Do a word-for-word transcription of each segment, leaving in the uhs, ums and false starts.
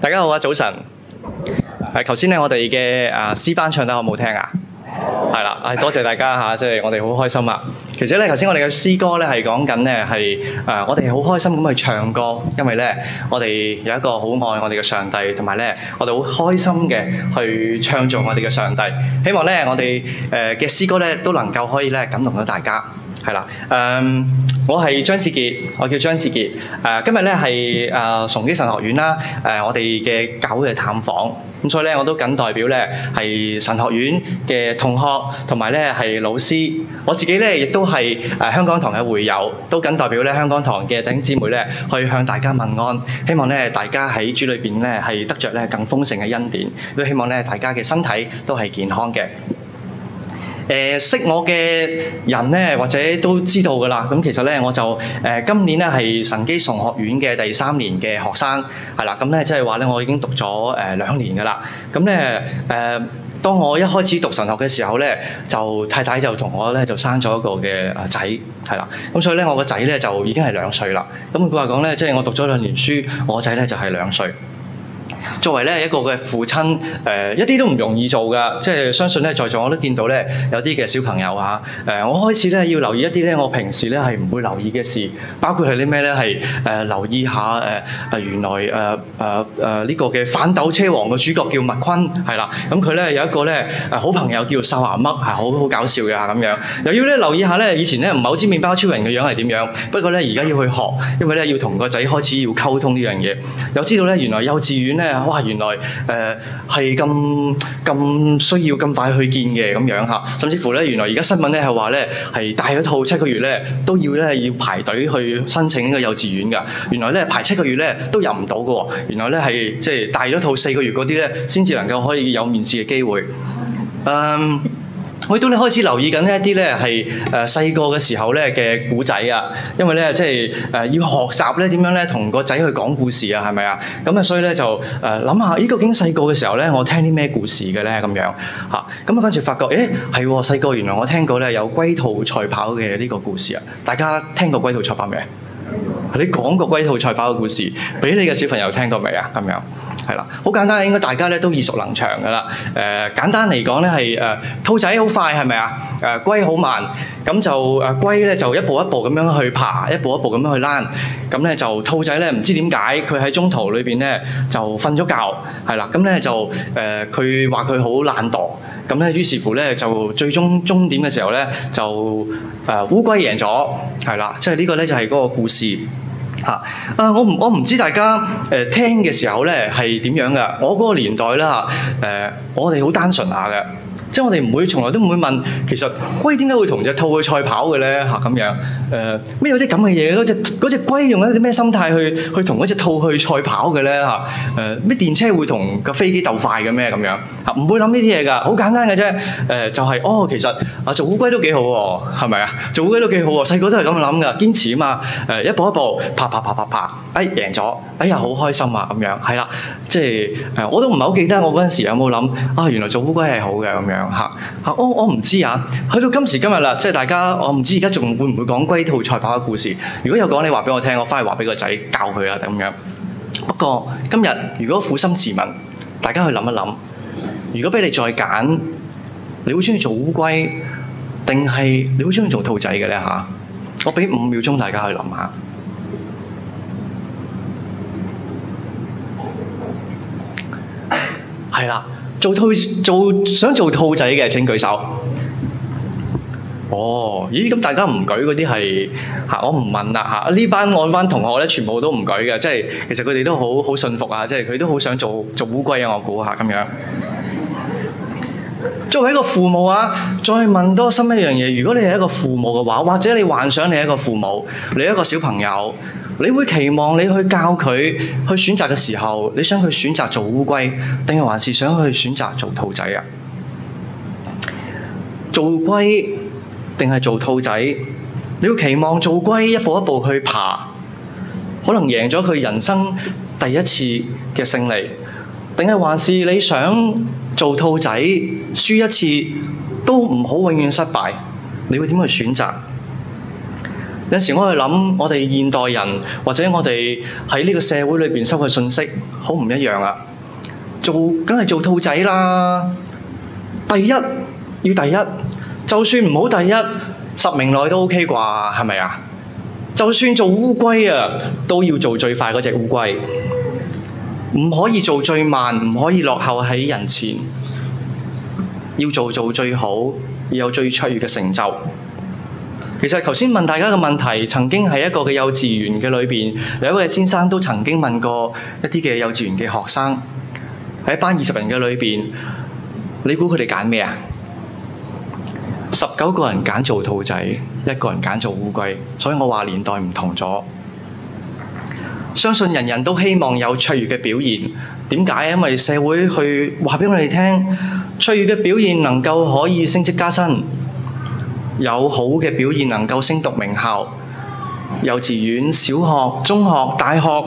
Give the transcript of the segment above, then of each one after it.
大家好啊，早晨。係頭先咧，我哋嘅啊詩班唱得好唔好聽啊？係啦，係多謝大家嚇，即係我哋好開心啊！其實咧，頭先我哋嘅詩歌咧係講緊咧係誒，我哋好開心咁去唱歌，因為咧我哋有一個好愛我哋嘅上帝，同埋咧我哋好開心嘅去唱做我哋嘅上帝。希望咧我哋誒嘅詩歌咧都能夠可以咧感動到大家。係啦，誒、嗯，我係張志傑，我叫張志傑。誒、呃，今日咧係誒崇基神學院啦，誒、呃，我哋嘅教會嘅探訪。咁所以咧，我都僅代表咧係神學院嘅同學，同埋咧係老師。我自己咧亦都係誒香港堂嘅會友，都僅代表咧香港堂嘅弟兄姊妹咧去向大家問安。希望咧大家喺主裏邊咧係得着咧更豐盛嘅恩典，都希望咧大家嘅身體都係健康嘅。誒、呃、識我嘅人咧，或者都知道㗎啦。咁其實咧，我就誒、呃、今年咧係神基崇學院嘅第三年嘅學生，係啦。咁咧即係話咧，我已經讀咗誒、呃、兩年㗎啦。咁咧誒，當我一開始讀神學嘅時候咧，就太太就同我咧就生咗一個嘅誒仔，係啦。咁所以咧，我個仔咧就已經係兩歲啦。咁佢話講咧，即係我讀咗兩年書，我個仔咧就係兩歲。作為咧一個嘅父親，誒、呃、一啲都唔容易做噶，即係相信咧在座我都見到咧有啲嘅小朋友啊，誒、呃、我開始咧要留意一啲咧我平時咧係唔會留意嘅事，包括係啲咩咧係誒留意下誒誒、呃、原來誒誒誒呢個嘅反斗車王嘅主角叫麥昆係啦，咁佢咧有一個咧誒好朋友叫哨牙嘜，係好好搞笑嘅咁樣，又要咧留意下咧以前咧唔係好知麵包超人嘅樣係點樣，不過咧而家要去學，因為咧要同個仔開始要溝通呢樣嘢，又知道咧原來幼稚園咧。哇！原來誒係咁咁需要咁快去見嘅咁樣嚇，甚至乎咧原來而家新聞咧係話咧係大咗肚七個月咧都要咧要排隊去申請個幼稚園㗎。原來咧排七個月咧都入唔到㗎喎。原來咧係即係大咗肚四個月嗰啲咧先至能夠可以有面試嘅機會。嗯。我亦都咧開始留意緊一啲咧係誒細個嘅時候咧嘅古仔啊，因為咧即係誒要學習咧點樣咧同個仔去講故事啊，係咪啊？咁啊，所以咧就誒諗下，咦究竟細個嘅時候咧，我聽啲咩故事嘅咧咁樣嚇？咁啊跟住發覺，誒係喎，細個原來我聽過咧有龜兔賽跑嘅呢個故事啊！大家聽過龜兔賽跑未？你講過龜兔賽跑嘅故事，俾你嘅小朋友聽過未啊？咁樣係啦，好簡單，應該大家咧都耳熟能詳噶啦。誒、呃、簡單嚟講咧係誒兔仔好快係咪啊？誒龜好慢，咁就誒龜咧就一步一步咁樣去爬，一步一步咁樣去躝。咁咧就兔仔咧唔知點解佢喺中途裏邊咧就瞓咗覺，係啦。咁咧就誒佢話佢好懶惰。咁咧，於是乎咧，就最終終點嘅時候咧，就誒、呃、烏龜贏咗，係啦，即係呢個咧就係、是、嗰個故事嚇。啊，我唔我唔知大家誒、呃、聽嘅時候咧係點樣㗎？我嗰個年代啦嚇，誒、呃、我哋好單純下嘅，即係我哋唔會從來都唔會問，其實龜點解會同隻兔去賽跑嘅咧嚇咁樣？誒咩有啲咁嘅嘢？嗰隻嗰隻龜用一啲咩心態去去同嗰隻兔去賽跑嘅咧嚇？誒咩電車會同個飛機鬥快嘅咩咁樣？嚇唔會諗呢啲嘢㗎，好簡單嘅啫。誒、呃、就係、是、哦，其實啊做烏龜都幾好喎，係咪啊？做烏龜都幾好喎，細個都係咁樣諗㗎，堅持啊嘛。誒一步一步爬爬爬爬爬，哎贏咗，哎呀好開心啊咁樣，係啦，即係誒我都唔係好記得我嗰陣時有冇諗啊，原來做烏龜係好嘅咁樣嚇嚇。我我唔知啊，去到今時今日啦，即係大家我唔知而家仲會唔會講龜兔賽跑嘅故事？如果有講，你話俾我聽，我翻去話俾個仔教佢啊咁樣。不過今日如果苦心自問，大家去諗一諗，如果俾你再揀，你會中意做烏龜，定係你會中意做兔仔嘅咧嚇？我俾五秒鐘大家去諗下。係啦，做兔做想做兔仔嘅請舉手。哦，咦？咁大家唔舉嗰啲係嚇，我唔問啦嚇。呢班我班同學咧，全部都唔舉嘅，即係其實佢哋都好好信服啊，即係佢都好想做做烏龜啊，我估下咁樣。作為一個父母啊，再問多深一樣嘢，如果你係一個父母嘅話，或者你幻想你係一個父母，你係一個小朋友，你會期望你去教佢去選擇嘅時候，你想佢選擇做烏龜，定係還是想去選擇做兔仔啊？做龜定係做兔仔？你要期望做龜一步一步去爬，可能贏咗佢人生第一次嘅勝利，定係還是你想做兔仔輸一次都唔好永遠失敗？你會點去選擇？ 有時我哋諗，我哋現代人或者我哋喺呢個社會裏邊收嘅信息好唔一樣啊！做梗係做兔仔啦，第一要第一，就算唔好第一，十名內都 OK 啩，係咪啊？就算做烏龜啊，都要做最快嗰隻烏龜，唔可以做最慢，唔可以落後喺人前，要做做最好，要有最卓越嘅成就。其實頭先問大家嘅問題，曾經喺一個嘅幼稚園嘅裏邊，有一位先生都曾經問過一啲嘅幼稚園嘅學生，喺一班二十人嘅裏邊，你估佢哋揀咩啊？十九個人揀做兔仔，一個人揀做烏龜，所以我話年代唔同咗。相信人人都希望有卓越嘅表現，點解？因為社會去話俾我哋聽，卓越嘅表現能夠可以升職加薪。有好嘅表現能夠升讀名校，幼稚園、小學、中學、大學，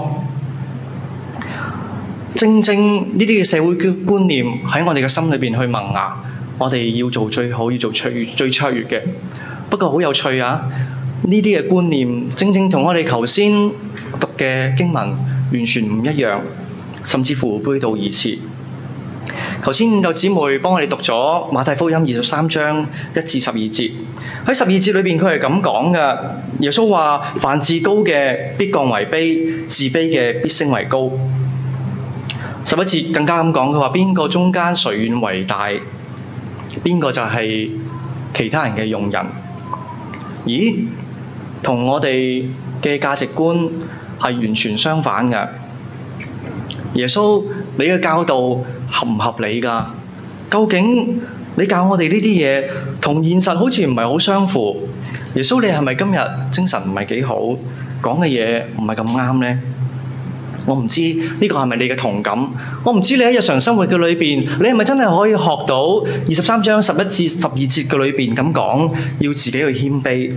正正呢啲嘅社會嘅觀念喺我哋嘅心裏邊去萌芽，我哋要做最好，要做卓越、最卓越嘅。不過好有趣啊！呢啲嘅觀念正正同我哋頭先讀嘅經文完全唔一樣，甚至乎背道而馳。頭先有姊妹幫我哋讀咗馬太福音二十三章一至十二節，喺十二節裏邊佢係咁講嘅。耶穌話：凡自高嘅必降為卑，自卑嘅必升為高。十一節更加咁講，佢話邊個中間誰願為大，邊個就係其他人嘅用人。咦？同我哋嘅價值觀係完全相反嘅。耶穌，你嘅教導合唔合理㗎？究竟你教我哋呢啲嘢同現實好似唔係好相符。耶穌，你係咪今日精神唔係幾好，講嘅嘢唔係咁啱呢？我唔知呢個係咪你嘅同感。我唔知你喺日常生活嘅裏邊，你係咪真係可以學到二十三章十一至十二節嘅裏邊咁講，要自己去謙卑。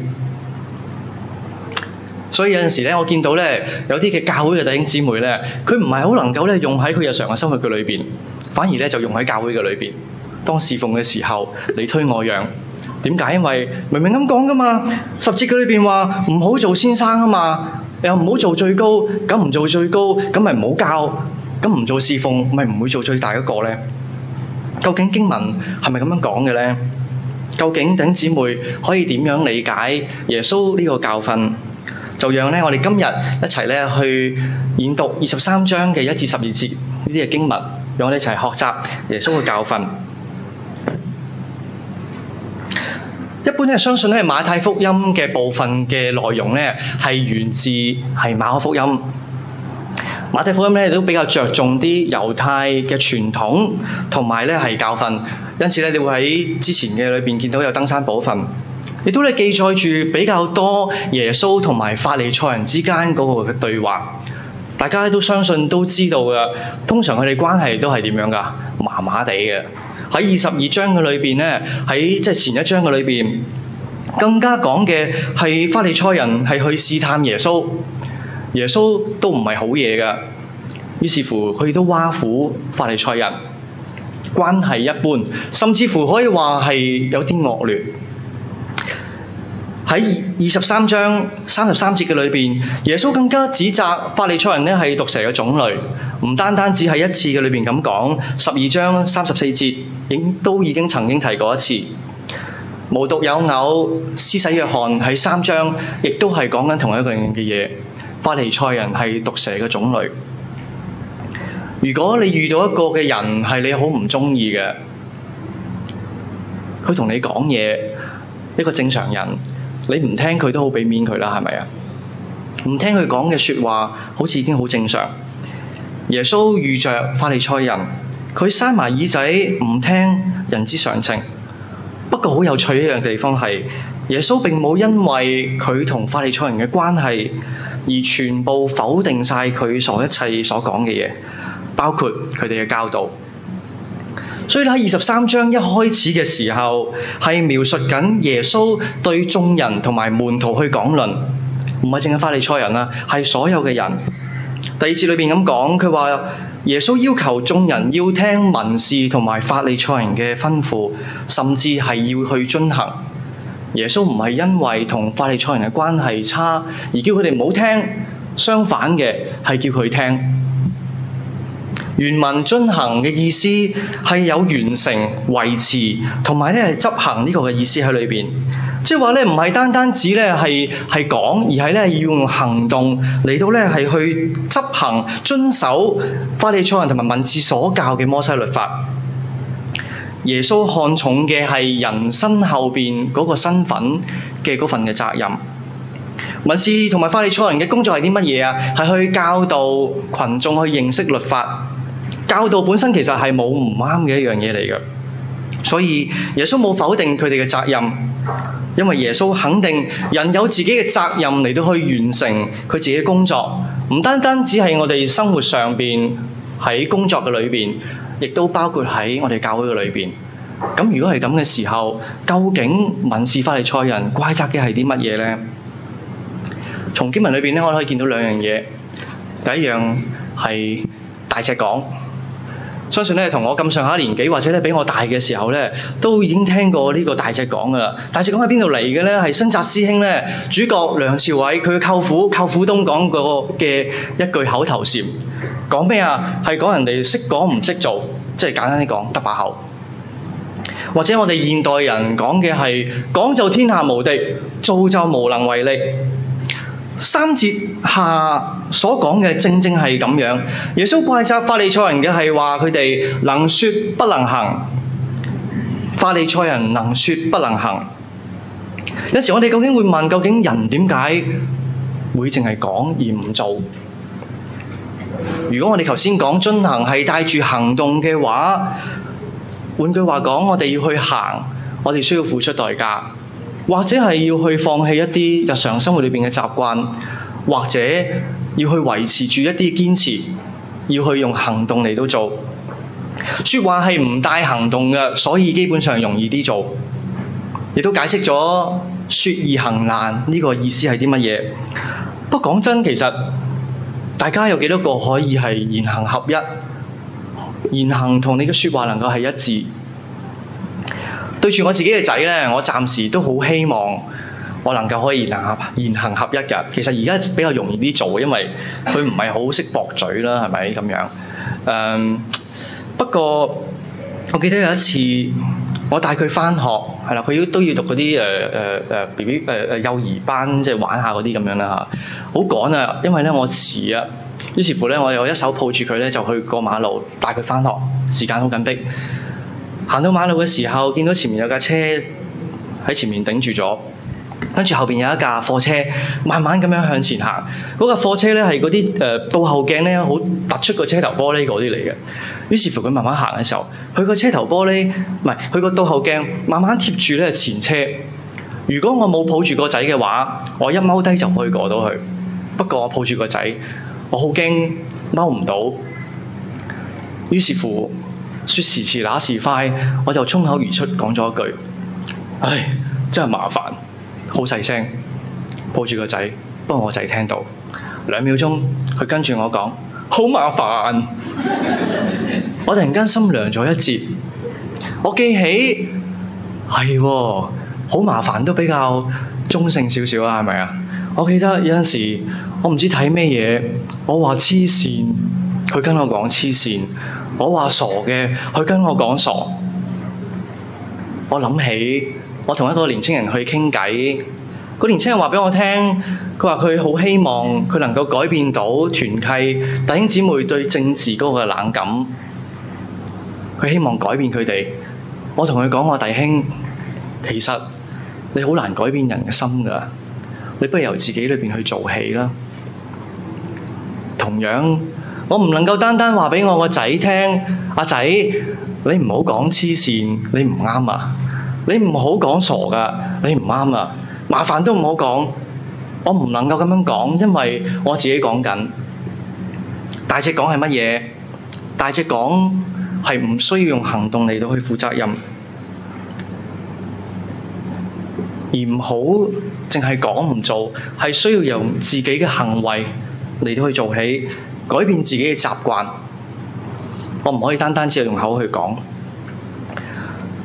所以有陣時咧，我見到咧有啲嘅教會嘅弟兄姊妹咧，佢唔係好能夠咧用喺佢日常嘅生活嘅裏邊，反而咧就用喺教會嘅裏邊。當侍奉嘅時候，你推我讓。點解？因為明明咁講噶嘛，十節嘅裏邊話唔好做先生啊嘛，又唔好做最高，咁唔做最高，咁咪唔好教，咁唔做侍奉，咪唔會做最大嗰個咧。究竟經文係咪咁樣講嘅咧？究竟弟兄姊妹可以點樣理解耶穌呢個教訓？就讓咧我哋今日一齊咧去研讀二十三章嘅一至十二節呢啲嘅經文，讓我哋一齊學習耶穌嘅教訓。一般咧相信咧馬太福音嘅部分嘅內容咧係源自係馬可福音。馬太福音咧都比較着重啲猶太嘅傳統同埋咧係教訓，因此咧你會喺之前嘅裏邊見到有登山寶訓。亦都咧記載住比較多耶穌同埋法利賽人之間嗰個嘅對話，大家都相信都知道嘅。通常佢哋關係都係點樣噶？麻麻地嘅。喺二十二章嘅裏邊咧，喺即係前一章嘅裏邊，更加講嘅係法利賽人係去試探耶穌，耶穌都唔係好嘢噶。於是乎佢都挖苦法利賽人，關係一般，甚至乎可以話係有啲惡劣。喺二十三章三十三節嘅裏邊，耶穌更加指責法利賽人咧係毒蛇嘅種類，唔單單只係一次嘅裏邊咁講。十二章三十四節已經都已經曾經提過一次。無獨有偶，施洗約翰喺三章亦都係講緊同一個人嘅嘢。法利賽人係毒蛇嘅種類。如果你遇到一個嘅人係你好唔中意嘅，佢同你講嘢，一個正常人。你唔聽佢都好俾面佢啦，係咪啊？唔聽佢講嘅說話，好似已經好正常。耶穌遇着法利賽人，佢閂埋耳仔唔聽，人之常情。不過好有趣一樣地方係，耶穌並冇因為佢同法利賽人嘅關係而全部否定晒佢所一切所講嘅嘢，包括佢哋嘅教導。所以喺二十三章一開始嘅時候，係描述緊耶穌對眾人同埋門徒去講論，唔係淨係法利賽人啦，係所有嘅人。第二節裏邊咁講，佢話耶穌要求眾人要聽文士同埋法利賽人嘅吩咐，甚至係要去遵行。 耶穌唔係因為同法利賽人嘅關係差而叫佢哋唔好聽，相反嘅係叫佢聽。原文遵行嘅意思係有完成、維持同埋咧係執行呢個嘅意思喺裏邊。即係話咧，唔係單單止咧係係講，而係咧要用行動嚟到咧係去執行、遵守法利賽人同埋文士所教嘅摩西律法。耶穌看重嘅係人身後邊嗰個身份嘅嗰份嘅責任。文士同埋法利賽人嘅工作係啲乜嘢啊？係去教導群眾去認識律法。教導本身其實係冇唔啱嘅一樣嘢嚟嘅，所以耶穌冇否定佢哋嘅責任，因為耶穌肯定人有自己嘅責任嚟到去完成佢自己嘅工作，唔單單只係我哋生活上邊喺工作嘅裏邊，亦都包括喺我哋教會嘅裏邊。咁如果係咁嘅時候，究竟文士法利賽人怪責嘅係啲乜嘢呢？從經文裏邊咧，我哋可以見到兩樣嘢。第一樣係大隻講。相信咧，同我咁上下年紀或者咧比我大嘅時候咧，都已經聽過呢個大隻講噶啦。大隻講喺邊度嚟嘅咧？係新紮師兄咧，主角梁朝偉佢嘅舅父舅父東講過嘅一句口頭禪，講咩啊？係講人哋識講唔識做，即係簡單啲講得把口。或者我哋現代人講嘅係講就天下無敵，做就無能為力。三節下所講嘅正正係咁樣。耶穌怪責法利賽人嘅係話佢哋能說不能行，法利賽人能說不能行。有時我哋究竟會問，究竟人點解會淨係講而唔做？如果我哋頭先講遵行係帶住行動嘅話，換句話講，我哋要去行，我哋需要付出代價。或者係要去放棄一啲日常生活裏邊嘅習慣，或者要去維持住一啲堅持，要去用行動嚟到做。說話係唔帶行動嘅，所以基本上容易啲做。亦都解釋咗說易行難呢個意思係啲乜嘢。不過講真，其實大家有幾多個可以係言行合一，言行同你嘅說話能夠係一致？對住我自己嘅仔呢，我暫時都好希望我能夠可以言行言行合一嘅。其實而家比較容易啲做，因為佢唔係好識駁嘴啦，係咪咁樣？誒，不過我記得有一次我帶佢返學，係啦，佢要都要讀嗰啲誒誒誒 B B 誒誒幼兒班，即係玩下嗰啲咁樣啦嚇。好趕啊，因為咧我遲啊，於是乎咧我又一手抱住佢咧就去過馬路帶佢返學，時間好緊迫。行到馬路嘅時候，見到前面有架車喺前面頂住咗，跟住後邊有一架貨車慢慢咁樣向前行。嗰架貨車咧係嗰啲誒倒後鏡咧好突出個車頭玻璃嗰啲嚟嘅。於是乎佢慢慢行嘅時候，佢個車頭玻璃唔係佢個倒後鏡慢慢貼住咧前車。如果我冇抱住個仔嘅話，我一踎低就可以過到去。不過我抱住個仔，我好驚踎唔到。於是乎，說時遲那時快，我就衝口而出講咗一句：唉，真係麻煩。好細聲，抱住個仔，不過我仔聽到。兩秒鐘，佢跟住我講：好麻煩。我突然間心涼咗一截。我記起係喎，好麻煩都比較中性少少啊，係咪啊？我記得有陣時，我唔知睇咩嘢，我話黐線，佢跟我講黐線。我話傻嘅，佢跟我講傻。我諗起我同一個年青人去傾偈，個年青人話俾我聽，佢話佢好希望佢能夠改變到團契弟兄姊妹對政治嗰個冷感。佢希望改變佢哋。我同佢講話，弟兄，其實你好難改變人嘅心㗎，你不如由自己裏邊去做起啦。同樣，我唔能夠單單話俾我個仔聽，阿仔，你唔好講黐線，你唔啱啊！你唔好講傻㗎，你唔啱啊！麻煩都唔好講。我唔能夠咁樣講，因為我自己講緊。大隻講係乜嘢？大隻講係唔需要用行動嚟到去負責任，而唔好淨係講唔做，係需要由自己嘅行為嚟到去做起。改變自己嘅習慣，我唔可以單單只係用口去講。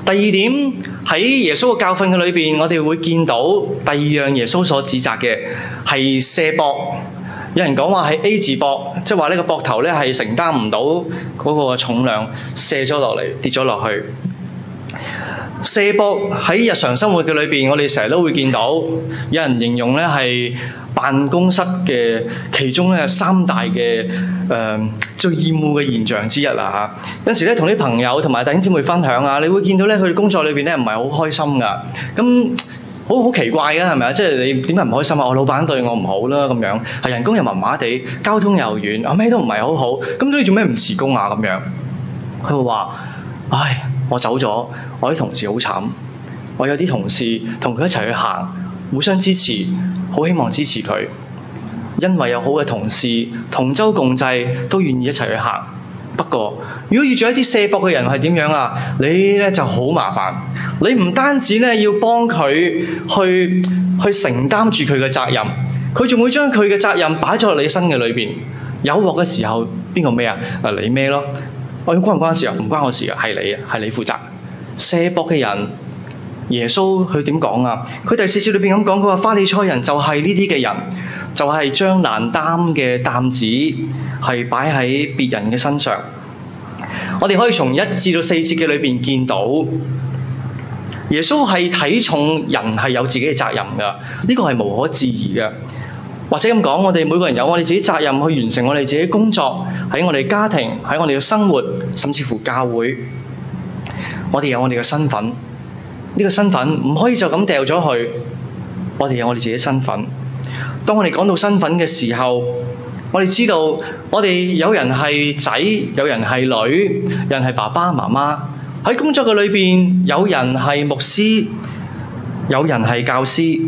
第二點，喺耶穌嘅教訓嘅裏邊，我哋會見到第二樣耶穌所指責嘅係卸膊。有人講話係 A 字膊，即係話呢個膊頭咧係承擔唔到嗰個重量，卸咗落嚟，跌咗落去。卸膊喺日常生活嘅裏邊，我哋成日都會見到，有人形容咧係辦公室嘅其中咧三大嘅誒、呃、最厭惡嘅現象之一啦嚇。有時咧同啲朋友同埋弟兄姊妹分享啊，你會見到咧佢哋工作裏邊咧唔係好開心噶，咁好好奇怪嘅係咪啊？即係你點解唔開心啊？我老闆對我唔好啦咁樣，係人工又麻麻地，交通又遠，啊咩都唔係好好，咁你做咩唔辭工啊咁樣？佢會話：唉，我走咗。我啲同事好慘，我有啲同事同佢一齊去行，互相支持，好希望支持佢，因為有好嘅同事同舟共濟，都願意一齊去行。不過，如果遇咗一啲卸膊嘅人係點樣啊？你咧就好麻煩，你唔單止咧要幫佢去去承擔住佢嘅責任，佢仲會將佢嘅責任擺咗落你身嘅裏邊。有鑊嘅時候，邊個孭啊？啊你孭咯。我關唔關事啊？唔關我事啊，係你啊，係你負責。卸膊嘅人，耶穌佢點講啊？佢第四節裏邊咁講，佢話法利賽人就係呢啲嘅人，就係、是、將難擔嘅擔子係擺喺別人嘅身上。我哋可以從一至到四節嘅裏邊見到，耶穌係睇重人係有自己嘅責任噶，呢、這個係無可置疑嘅。或者咁講，我哋每個人有我哋自己責任去完成我哋自己工作，喺我哋家庭，喺我哋嘅生活，甚至乎教會。我哋有我哋嘅身份，呢、這個身份唔可以就咁掉咗去。我哋有我哋自己身份。當我哋講到身份嘅時候，我哋知道我哋有人係仔，有人係女，有人係爸爸媽媽。喺工作嘅裏邊，有人係牧師，有人係教師。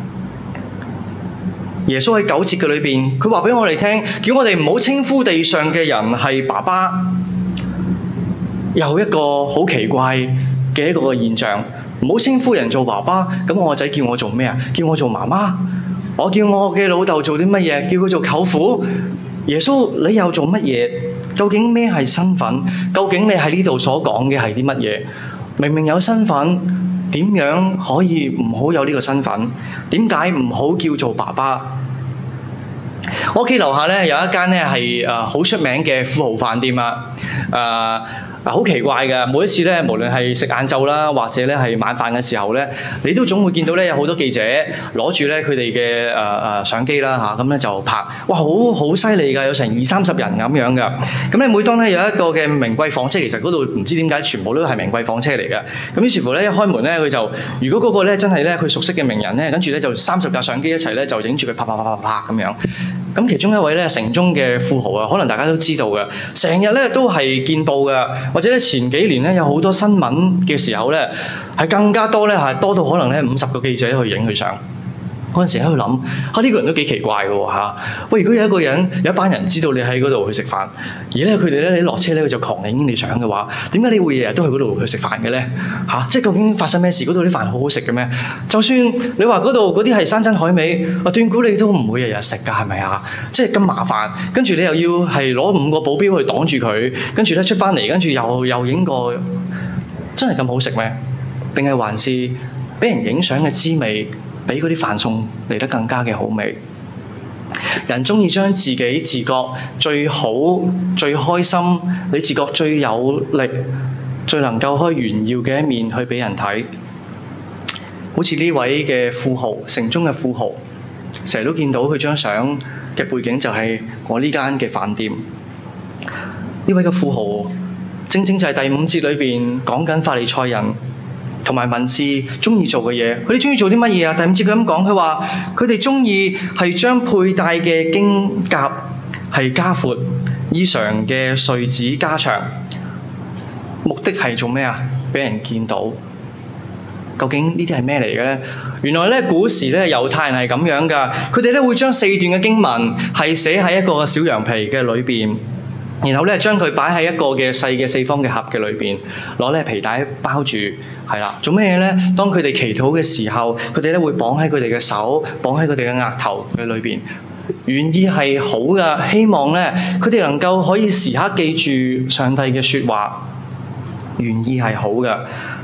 耶穌喺九節嘅裏邊，佢話俾我哋聽，叫我哋唔好稱呼地上嘅人係爸爸。有一個好奇怪嘅一個現象，唔好稱呼人做爸爸，咁我個仔叫我做咩啊？叫我做媽媽。我叫我嘅老豆做啲乜嘢？叫佢做舅父。耶穌，你又做乜嘢？究竟咩係身份？究竟你喺呢度所講嘅係啲乜嘢？明明有身份，點樣可以唔好有呢個身份？點解唔好叫做爸爸？我屋企樓下咧有一間咧係誒好出名嘅富豪飯店啊，誒、呃。嗱，好奇怪嘅，每一次咧，無論係食晏晝啦，或者咧係晚飯嘅時候咧，你都總會見到咧有好多記者攞住咧佢哋嘅誒誒相機啦嚇，咁咧就拍，哇，好好犀利㗎，有成二三十人咁樣㗎。咁咧每當咧有一個嘅名貴房車，其實嗰度唔知點解全部都係名貴房車嚟嘅。咁於是乎咧一開門咧，佢就如果嗰個咧真係咧佢熟悉嘅名人咧，跟住咧就三十架相機一齊咧就影住佢拍拍拍拍拍咁樣。咁其中一位咧城中嘅富豪啊，可能大家都知道嘅，成日咧都係見報嘅。或者咧前幾年咧有好多新聞嘅時候咧，係更加多咧，係多到可能咧五十個記者去影佢相。嗰陣時喺度諗，啊呢個人都幾奇怪嘅喎嚇。喂，如果有一個人有一班人知道你喺嗰度去食飯，而咧佢哋咧你落車咧佢就狂影你相嘅話，點解你會日日都去嗰度去食飯嘅咧？嚇，即係究竟發生咩事？嗰度啲飯好好食嘅咩？就算你話嗰度嗰啲係山珍海味，我斷估你都唔會日日食㗎，係咪啊？即係咁麻煩，跟住你又要係攞五個保鏢去擋住佢，跟住咧出翻嚟，跟住又又影個，真係咁好食咩？定係還是俾人影相嘅滋味？比嗰啲飯餸嚟得更加嘅好味。人中意將自己自覺最好、最開心，你自覺最有力、最能夠開炫耀嘅一面去俾人睇。好似呢位嘅富豪，城中嘅富豪，成日都見到佢張相嘅背景就係我呢間嘅飯店。呢位嘅富豪，正正就係第五節裏邊講緊法利賽人同埋文士中意做嘅嘢。佢哋中意做啲乜嘢啊？第五節佢咁講，佢話佢哋中意係將佩戴嘅經甲係加闊，衣裳嘅穗子加長，目的係做咩啊？俾人見到。究竟呢啲係咩嚟嘅咧？原來咧古時咧猶太人係咁樣噶，佢哋咧會將四段嘅經文係寫喺一個小羊皮嘅裏邊，然後咧將佢擺喺一個嘅細嘅四方嘅盒嘅裏邊，攞咧皮帶包住，係啦，做咩嘢咧？當佢哋祈禱嘅時候，佢哋咧會綁喺佢哋嘅手，綁喺佢哋嘅額頭嘅裏邊，原意係好噶，希望咧佢哋能夠可以時刻記住上帝嘅說話，原意係好噶。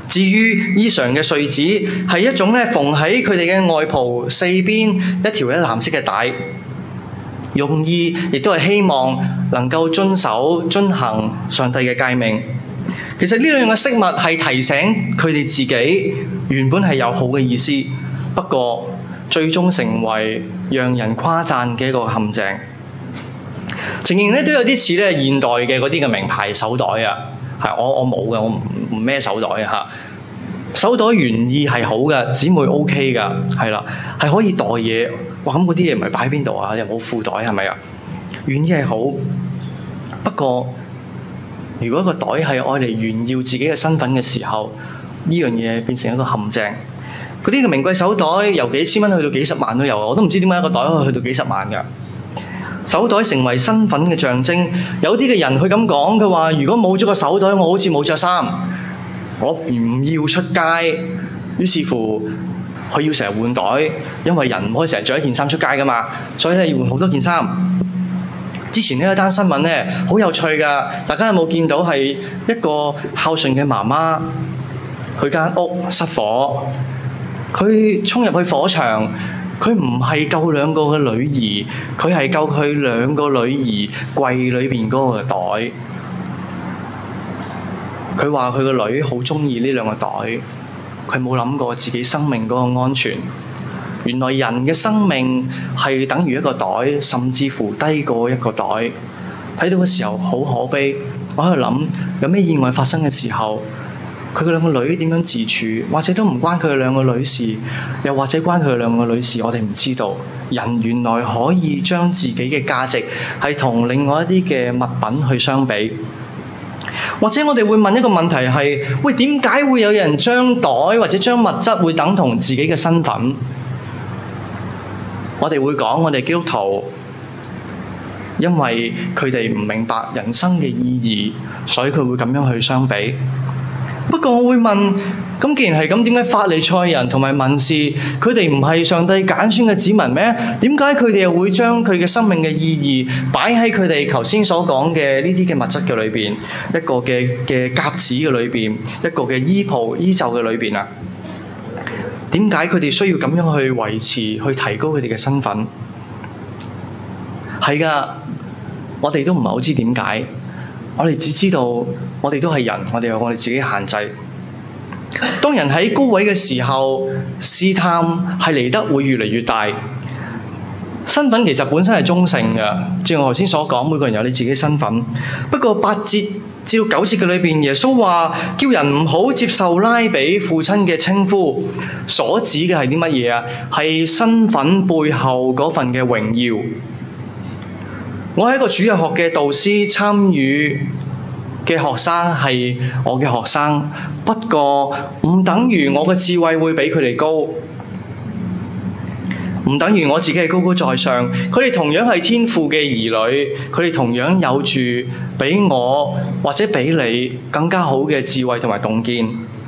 至於衣裳嘅穗子係一種咧縫喺佢哋嘅外袍四邊一條咧藍色嘅帶，用意亦都係希望能夠遵守遵行上帝嘅誡命。其實呢兩樣嘅飾物係提醒佢哋自己原本係有好嘅意思，不過最終成為讓人誇讚嘅一個陷阱。情形咧都有啲似咧現代嘅嗰啲嘅名牌手袋啊，係我我冇嘅，我唔唔孭手袋啊嚇。手袋原意係好嘅，姊妹 O K 㗎，係啦，係可以袋嘢。哇，咁嗰啲嘢唔係擺喺邊度啊？又冇褲袋係咪啊？原意係好，不過如果個袋係愛嚟炫耀自己嘅身份嘅時候，呢樣嘢變成一個陷阱。嗰啲嘅名貴手袋由幾千蚊去到幾十萬都有，我都唔知點解一個袋可以去到幾十萬㗎。手袋成為身份嘅象徵，有啲嘅人佢咁講，佢話如果冇咗個手袋，我好似冇着衫，我唔要出街。於是乎佢要成日換袋，因為人唔可以成日着一件衫出街㗎嘛，所以咧要換好多件衫。之前呢一單新聞咧好有趣㗎，大家有冇見到係一個孝順嘅媽媽，佢間屋失火，佢衝入去火場。佢唔係救兩個嘅女兒，佢係救佢兩個女兒櫃裏邊嗰個袋。佢話佢個女好鍾意呢兩個袋，佢冇諗過自己生命嗰個安全。原來人嘅生命係等於一個袋，甚至乎低過一個袋。睇到嘅時候好可悲，我喺度諗有咩意外發生嘅時候，佢嘅兩個女點樣自處，或者都唔關佢嘅兩個女事，又或者關佢嘅兩個女事，我哋唔知道。人原來可以將自己嘅價值係同另外一啲嘅物品去相比。或者我哋會問一個問題係：喂，點解會有人將袋或者將物質會等同自己嘅身份？我哋會講我哋基督徒，因為佢哋唔明白人生嘅意義，所以佢會咁樣去相比。不過我會問，咁既然係咁，點解法利賽人同埋文士佢哋唔係上帝揀選嘅子民咩？點解佢哋又會將佢嘅生命嘅意義擺喺佢哋頭先所講嘅呢啲嘅物質嘅裏邊，一個嘅嘅鴿子嘅裏邊，一個嘅衣袍衣袖嘅裏邊啊？點解佢哋需要咁樣去維持、去提高佢哋嘅身份？係㗎，我哋都唔係好知點解。我哋只知道，我哋都係人，我哋有我哋自己限制。當人喺高位嘅時候，試探係嚟得會越嚟越大。身份其實本身係中性嘅，正如我頭先所講，每個人有你自己身份。不過八節至九節嘅裏邊，耶穌話叫人唔好接受拉比父親嘅稱呼，所指嘅係啲乜嘢啊？係身份背後嗰份嘅榮耀。我係一個主日學嘅導師，參與嘅學生係我嘅學生，不過唔等於我嘅智慧會比佢哋高，唔等於我自己係高高在上。佢哋同樣係天父嘅兒女，佢哋同樣有住比我或者比你更加好嘅智慧同埋洞見。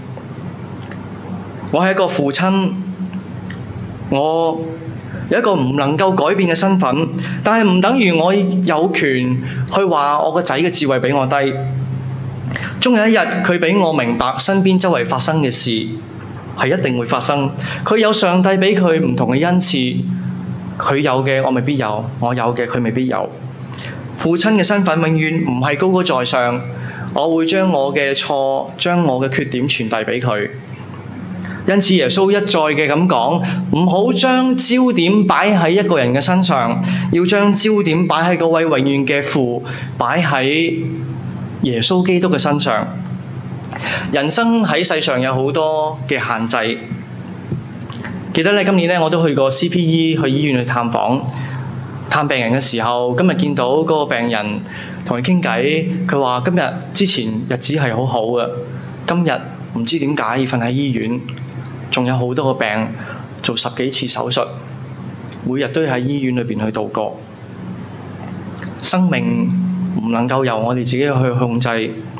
我係一個父親，我有一個唔能夠改變嘅身份，但係唔等於我有權去話我個仔嘅智慧比我低。終有一日佢俾我明白身邊周圍發生嘅事係一定會發生。佢有上帝俾佢唔同嘅恩賜，佢有嘅我未必有，我有嘅佢未必有。父親嘅身份永遠唔係高高在上，我會將我嘅錯、將我嘅缺點傳遞俾佢。因此耶穌一再嘅咁講，唔好將焦點擺喺一個人嘅身上，要將焦點擺喺嗰位永遠嘅父，擺喺耶穌基督嘅身上。人生喺世上有好多嘅限制。記得咧，今年咧我都去過 C P E 去醫院去探訪探病人嘅時候，今日見到嗰個病人同佢傾偈，佢話今日之前日子係好好嘅，今日唔知點解要瞓喺醫院。仲有好多個病，做十幾次手術，每日都要喺醫院裏邊去度過。生命唔能夠由我哋自己去控制，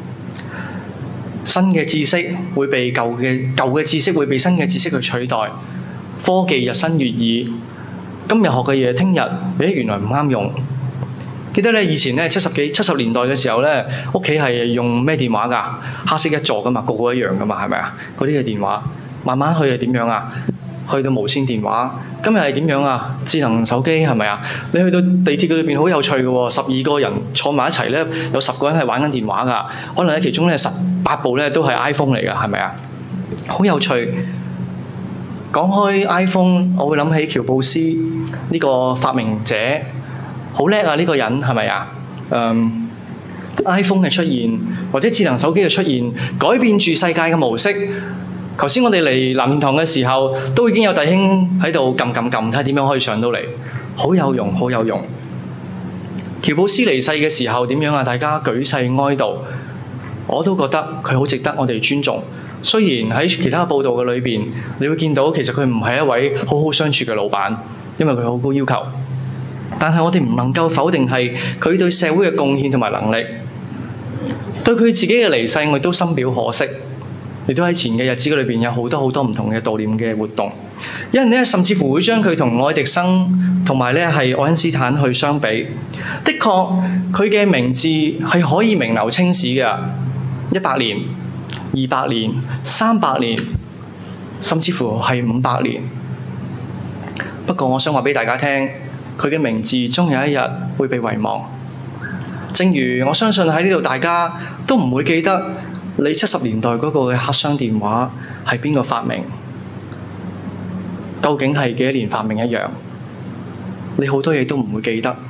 新嘅知識會被舊嘅舊嘅知識會被新嘅知識去取代。科技日新月異，今日學嘅嘢，聽日誒原來唔啱用。 記得咧以前咧七十幾七十年代嘅時候咧，屋企係用咩電話㗎？黑色一座㗎嘛，個個一樣㗎嘛，係咪啊？嗰啲嘅電話，慢慢去係點樣啊？去到無線電話，今日係點樣啊？智能手機係咪啊？你去到地鐵裏邊好有趣嘅喎，十二個人坐埋一齊咧，有十個人係玩緊電話㗎，可能咧其中咧十八部咧都係 iPhone 嚟㗎，係咪啊？好有趣。講開 iPhone，我會諗起喬布斯呢個發明者。好叻啊！呢個人係咪啊？嗯 ，iPhone 嘅出現或者智能手機嘅出現，改變住世界嘅模式。頭先我哋嚟南面堂嘅時候，都已經有弟兄喺度撳撳撳，睇下點樣可以上到嚟，好有用，好有用。喬布斯離世嘅時候點樣啊？大家舉世哀悼，我都覺得佢好值得我哋尊重。雖然喺其他報道嘅裏邊，你會見到其實佢唔係一位好好相處嘅老闆，因為佢好高要求。但係我哋唔能夠否定係佢對社會嘅貢獻同埋能力。對佢自己嘅離世，我亦都深表可惜。亦都喺前嘅日子裏邊有好多好多唔同嘅悼念嘅活動。有人咧甚至乎會將佢同愛迪生同埋咧係愛因斯坦去相比。的確，佢嘅名字係可以名留青史嘅。一百年、二百年、三百年，甚至乎係五百年。不過我想話俾大家聽，佢嘅名字終有一日會被遺忘。正如我相信喺呢度大家都唔會記得你七十年代嗰個嘅黑箱電話係邊個發明，究竟係幾多年發明一樣，你好多嘢都唔會記得。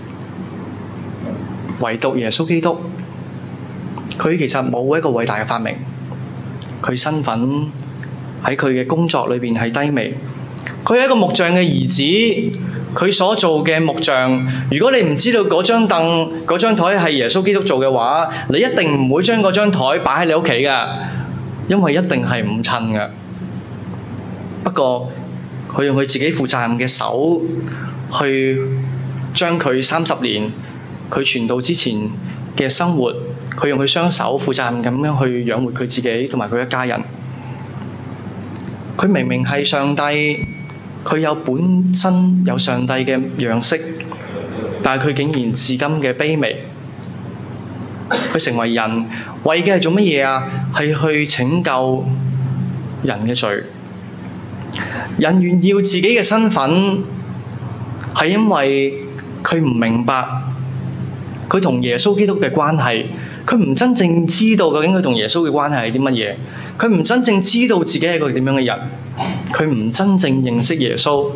唯獨耶穌基督，佢其實冇一個偉大嘅發明，佢身份喺佢嘅工作裏邊係低微。佢係一個木匠嘅兒子，佢所做嘅木匠，如果你唔知道嗰張凳、嗰張台係耶穌基督做嘅話，你一定唔會將嗰張台擺喺你屋企㗎，因為一定係唔襯㗎。不過佢用佢自己負責任嘅手去將佢三十年佢傳道之前嘅生活，佢用佢雙手負責任咁樣去養活佢自己同埋佢一家人。佢明明係上帝，佢有本身有上帝嘅樣式，但係佢竟然至今嘅卑微。佢成為人，為嘅係做乜嘢啊？係去拯救人嘅罪。人炫耀自己嘅身份，係因為佢唔明白佢同耶穌基督嘅關係，佢唔真正知道究竟佢同耶穌嘅關係係啲乜嘢，佢唔真正知道自己係一個點樣嘅人，佢唔真正認識耶穌。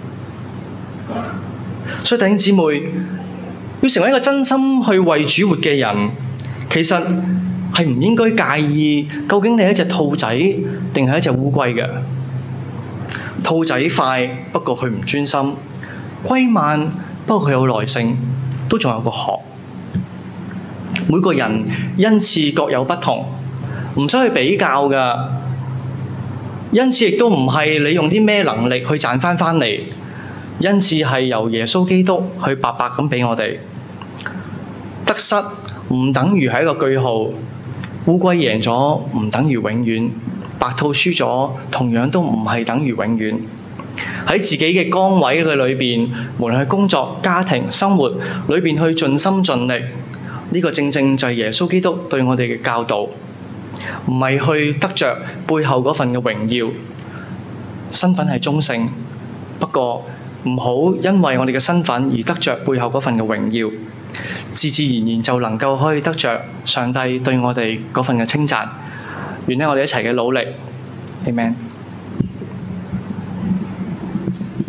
所以弟兄姊妹，要成為一個真心去為主活嘅人，其實係唔應該介意究竟你係一隻兔仔定係一隻烏龜嘅。兔仔快，不過佢唔專心；龜慢，不過佢有耐性，都仲有個殼。每個人恩賜各有不同，唔使去比較㗎。恩賜亦都唔係你用啲咩能力去賺返返嚟，恩賜係由耶穌基督去白白咁俾我哋。得失唔等於係一個句號，烏龜贏咗唔等於永遠，白兔輸咗同樣都唔係等於永遠。喺自己嘅崗位嘅裏邊，無論係工作、家庭、生活裏邊去盡心盡力，呢個正正就係耶穌基督對我哋嘅教導，唔係去得着背後嗰份嘅榮耀。身份係中性，不過唔好因為我哋嘅身份而得着背後嗰份嘅榮耀，自自然然就能夠可以得着上帝對我哋嗰份嘅稱讚。願我哋一齊嘅努力，Amen。